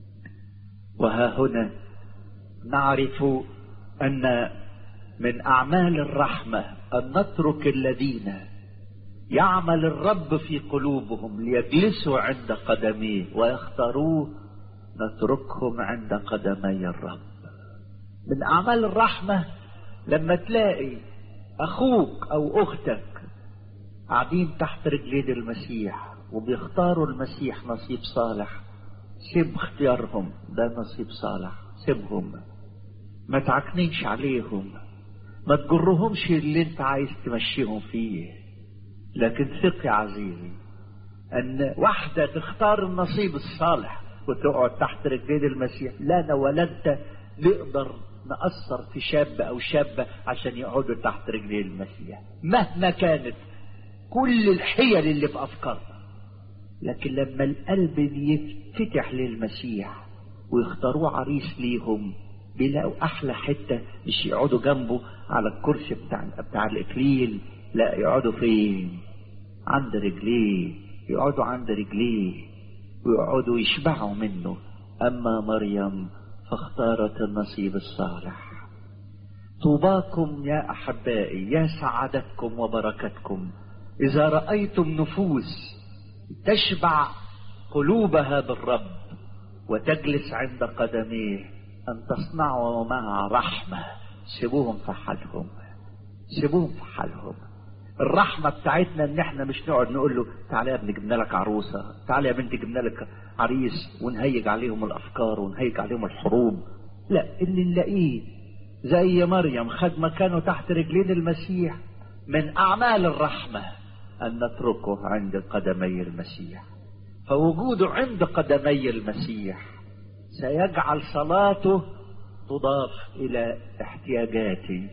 وها هنا نعرف أن من أعمال الرحمة أن نترك الذين يعمل الرب في قلوبهم ليجلسوا عند قدميه ويختاروه، نتركهم عند قدمي الرب. من أعمال الرحمة لما تلاقي أخوك أو أختك قاعدين تحت رجلين المسيح وبيختاروا المسيح نصيب صالح، سيب اختيارهم، ده نصيب صالح، سيبهم، ما تعكنيش عليهم، ما تجرهمش اللي انت عايز تمشيهم فيه. لكن ثق يا عزيزي ان واحدة تختار النصيب الصالح وتقعد تحت رجلين المسيح، لا انا ولا انت نقدر نأثر في شاب او شابة عشان يقعدوا تحت رجلين المسيح مهما كانت كل الحيل اللي في افكارنا. لكن لما القلب يفتح للمسيح ويختاروه عريس ليهم، بيلاقوا احلى حتة، مش يقعدوا جنبه على الكرسي بتاع بتاع الاكليل، لا يقعدوا فين؟ عند رجليه، يقعدوا عند رجليه ويقعدوا يشبعوا منه. اما مريم فاختارت النصيب الصالح. طوباكم يا احبائي، يا سعادتكم وبركتكم اذا رأيتم نفوس تشبع قلوبها بالرب وتجلس عند قدميه، ان تصنعوا معها رحمة. سيبوهم في حالهم، سيبوهم في حالهم. الرحمة بتاعتنا ان احنا مش نقعد نقول له تعالى يا ابني جبنا لك عروسة، تعالى يا بنتي جبنا لك عريس، ونهيج عليهم الافكار ونهيج عليهم الحروب. لا، اللي نلاقيه زي مريم خد مكانه تحت رجلين المسيح. من اعمال الرحمة ان نتركه عند قدمي المسيح، فوجوده عند قدمي المسيح سيجعل صلاته تضاف الى احتياجاتي،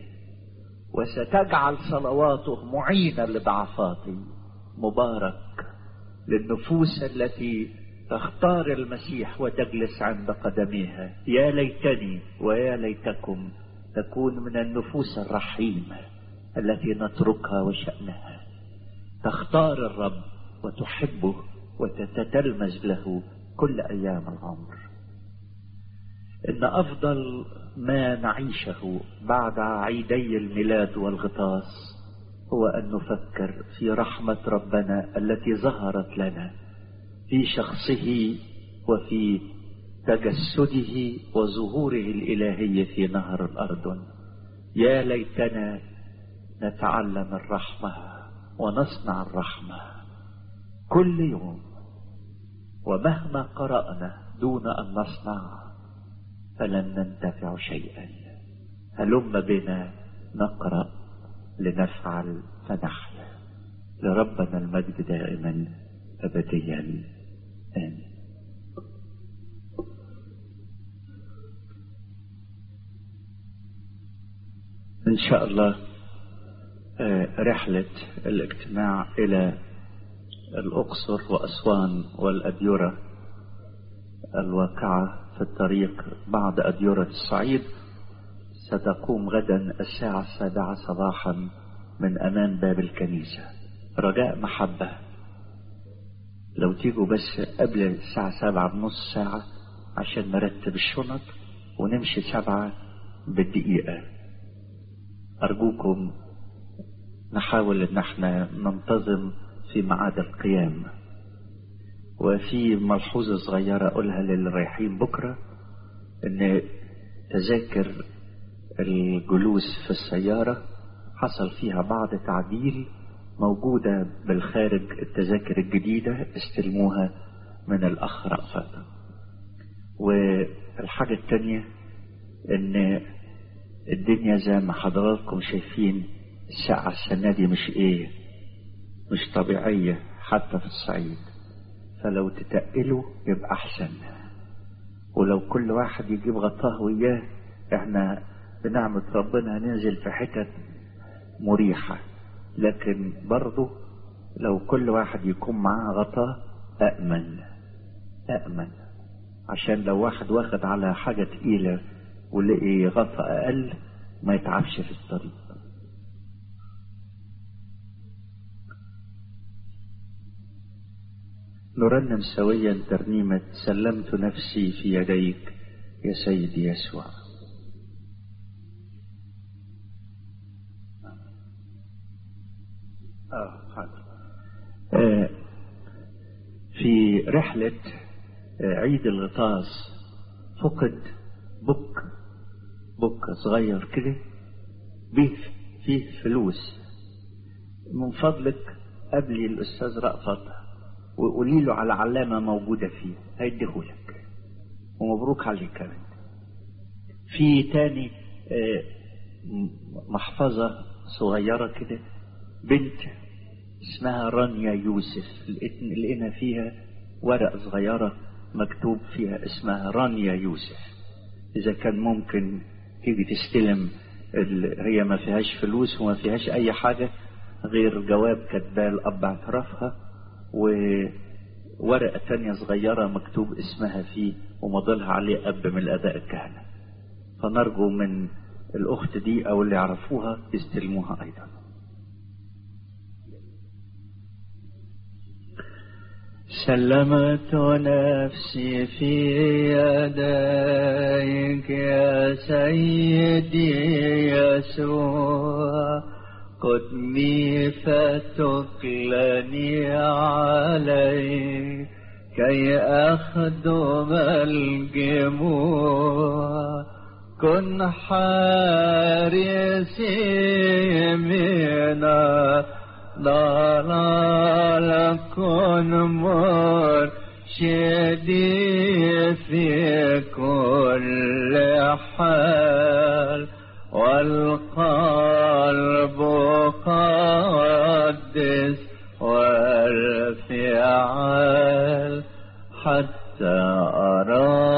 وستجعل صلواته معينة لضعفاتي. مبارك للنفوس التي تختار المسيح وتجلس عند قدميها. يا ليتني ويا ليتكم تكون من النفوس الرحيمة التي نتركها وشأنها تختار الرب وتحبه وتتتلمذ له كل أيام العمر. إن أفضل ما نعيشه بعد عيدي الميلاد والغطاس هو أن نفكر في رحمة ربنا التي ظهرت لنا في شخصه وفي تجسده وظهوره الإلهي في نهر الأردن. يا ليتنا نتعلم الرحمة ونصنع الرحمة كل يوم، ومهما قرأنا دون أن نصنع فلن ننتفع شيئا. هلم بنا نقرأ لنفعل فنحيا. لربنا المجد دائما أبديا آمين. إن شاء الله رحلة الاجتماع إلى الأقصر وأسوان والأديرة الواقعة في الطريق بعد أديرة الصعيد ستقوم غدا الساعة السابعة صباحا من أمام باب الكنيسة. رجاء محبة لو تيجوا بس قبل الساعة سبعة بنص ساعة عشان نرتب الشنط ونمشي سبعة بالدقيقة. أرجوكم نحاول ان احنا ننتظم في ميعاد القيام. وفي ملحوظة صغيرة أقولها للي رايحين بكرة، إن تذاكر الجلوس في السيارة حصل فيها بعض تعديل، موجودة بالخارج التذاكر الجديدة، استلموها من الأخ رأفت. والحاجة التانية إن الدنيا زي ما حضراتكم شايفين الساعة السنة دي مش إيه مش طبيعية حتى في الصعيد، فلو تتقلوا يبقى أحسن، ولو كل واحد يجيب غطاه وياه احنا بنعمة ربنا هننزل في حتت مريحة، لكن برضو لو كل واحد يكون معاه غطاه أأمن أأمن عشان لو واحد واخد على حاجة تقيلة ولقي غطا أقل ما يتعبش في الطريق. نرنم سويا ترنيمة سلمت نفسي في يديك يا سيدي يسوع. آه آه في رحلة عيد الغطاس فقد بك بك صغير كده بيه فيه فلوس، من فضلك قبلي الأستاذ رأفت وقولي له على علامة موجودة فيه هيديهولك، ومبروك عليك كمان. في تاني محفظة صغيرة كده بنت اسمها رانيا يوسف، لقينا فيها ورقة صغيرة مكتوب فيها اسمها رانيا يوسف. إذا كان ممكن تيجي تستلم، هي ما فيهاش فلوس وما فيهاش أي حاجة غير جواب كاتباه الأب اعترافها، وورقة تانية صغيرة مكتوب اسمها فيه ومضلها عليه أب من الآباء الكهنة. فنرجو من الأخت دي أو اللي يعرفوها يستلموها أيضا. سلمت نفسي في يديك يا سيدي يسوع، قدمي فتقلني عليك كي أخدم الجموع، كن حارسي من ضلال، كن مرشدي في كل حال، والقلب قدس والفعال حتى أرى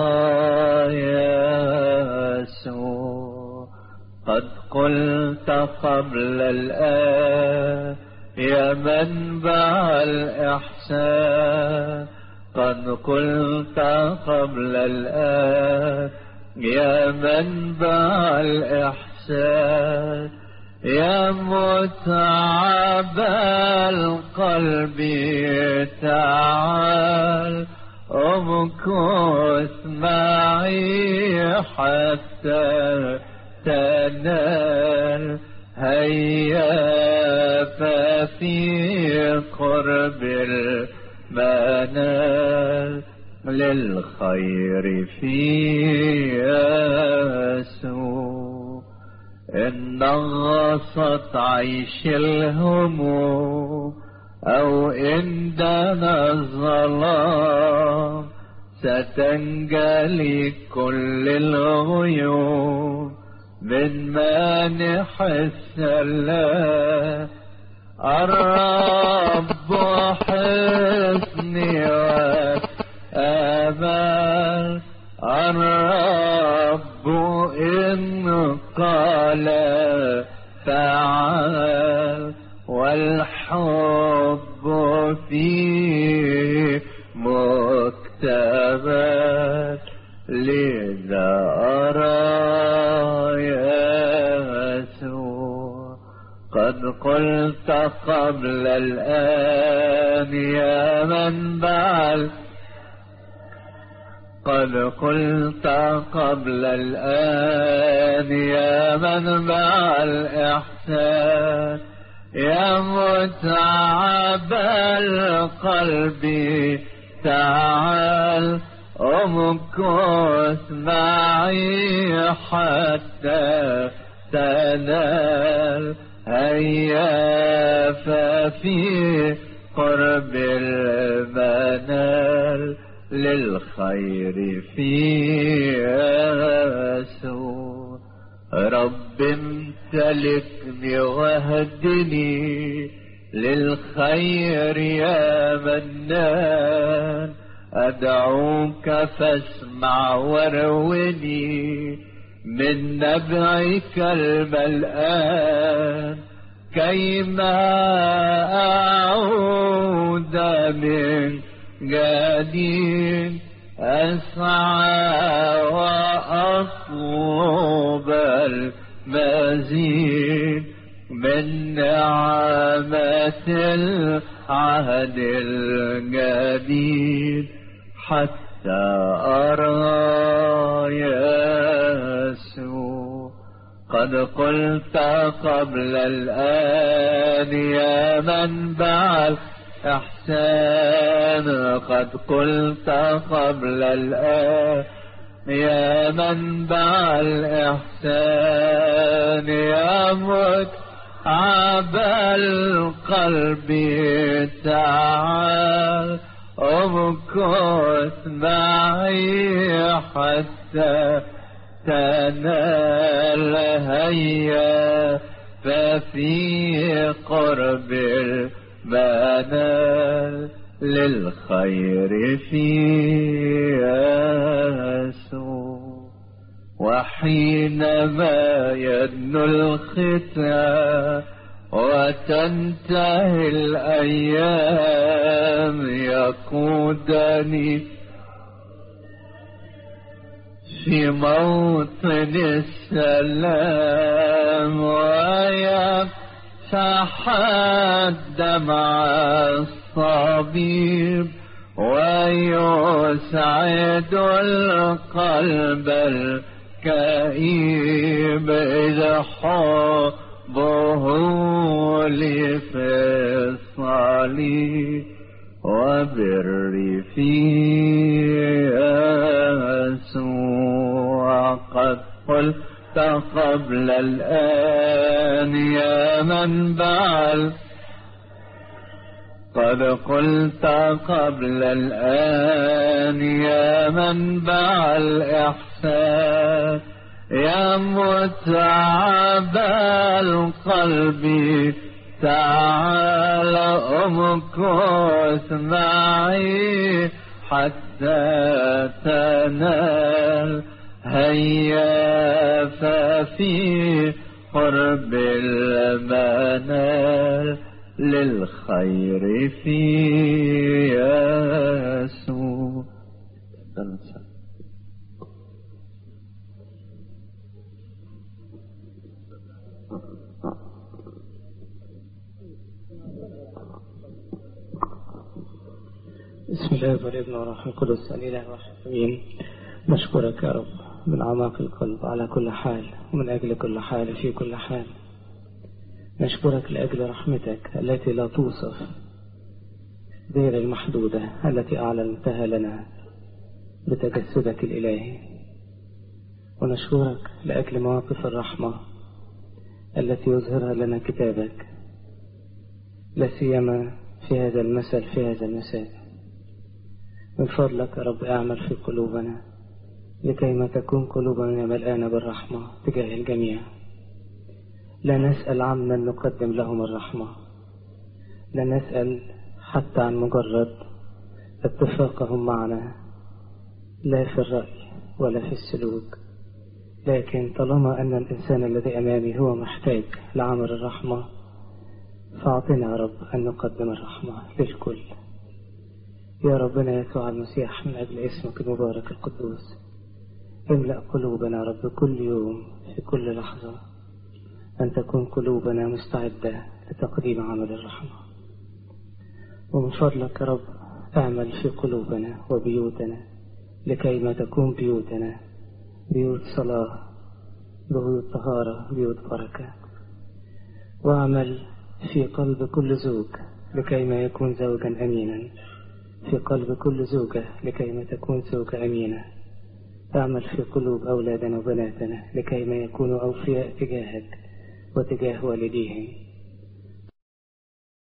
يسوع. قد قلت قبل الآن يا منبع الإحسان، قد قلت قبل الآن يا منبع الإحسان، يا متعب القلب تعال، امكث معي حتى تنال، هيا ففي قرب المنال، للخير في يسوع. إن غصت عيش الهموم أو إن دنا الظلام، ستنجلي كل الغيوم من مانح السلام. الرب حصني وأمان، الرب إن قال فعل، والحب فيه مكتمل، لذا أرى يسوع. قد قلت قبل الآن يا منبع، قد قلت قبل الآن يا منبع الإحسان، يا متعب القلب تعال امكث معي حتى تنال. هيا ففي قرب المنال للخير في يسوع. رب امتلكني واهدني للخير يا منان. أدعوك فاسمع واروني من نبعك الملآن، كيما أعود من جديد أسعى وأطلب المزيد من نعمة العهد الجديد حتى أرى يسوع. قد قلت قبل الآن يا منبع الإحسان، قد قلت قبل الآن يا منبع الإحسان، يا متعب القلب تعال امكث معي حتى تنال. هيا ففي قرب المنال للخير في يسوع. وحينما يدنو الختام وتنتهي الأيام يقودني في موطن السلام، ويمسح الدمع الصبيب ويسعد القلب الكئيب إذا حبه لي في الصليب وبري في يسوع. قد قلت قبل الآن يا منبع، قد قلت قبل الآن يا منبع الإحسان، يا متعب القلب تعال امكث معي حتى تنال. هيا ففي قرب المنال للخير في يسوع. بسم الله والابن والروح القدس الإله الواحد آمين. نشكرك يا رب من أعماق القلب على كل حال ومن أجل كل حال في كل حال. نشكرك لأجل رحمتك التي لا توصف غير المحدودة التي أعلنتها لنا بتجسدك الإلهي. ونشكرك لأجل مواقف الرحمة التي يظهرها لنا كتابك، لا سيما في هذا المثل في هذا المساء. من فضلك يا رب اعمل في قلوبنا لكي ما تكون قلوبنا ملآنة بالرحمة تجاه الجميع. لا نسأل عمن نقدم لهم الرحمة، لا نسأل حتى عن مجرد اتفاقهم معنا لا في الرأي ولا في السلوك، لكن طالما أن الإنسان الذي أمامي هو محتاج لعمل الرحمة فأعطنا يا رب أن نقدم الرحمة للكل. يا ربنا يسوع المسيح من أجل اسمك المبارك القدوس املأ قلوبنا يا رب كل يوم في كل لحظة أن تكون قلوبنا مستعدة لتقديم عمل الرحمة. ومن فضلك يا رب اعمل في قلوبنا وبيوتنا لكي ما تكون بيوتنا بيوت صلاة، بيوت طهارة، بيوت بركة. واعمل في قلب كل زوج لكي ما يكون زوجا أمينا في قلب كل زوجة لكي ما تكون زوجة أمينة. اعمل في قلوب أولادنا وبناتنا لكي ما يكونوا أوفياء تجاهك وتجاه والديهم.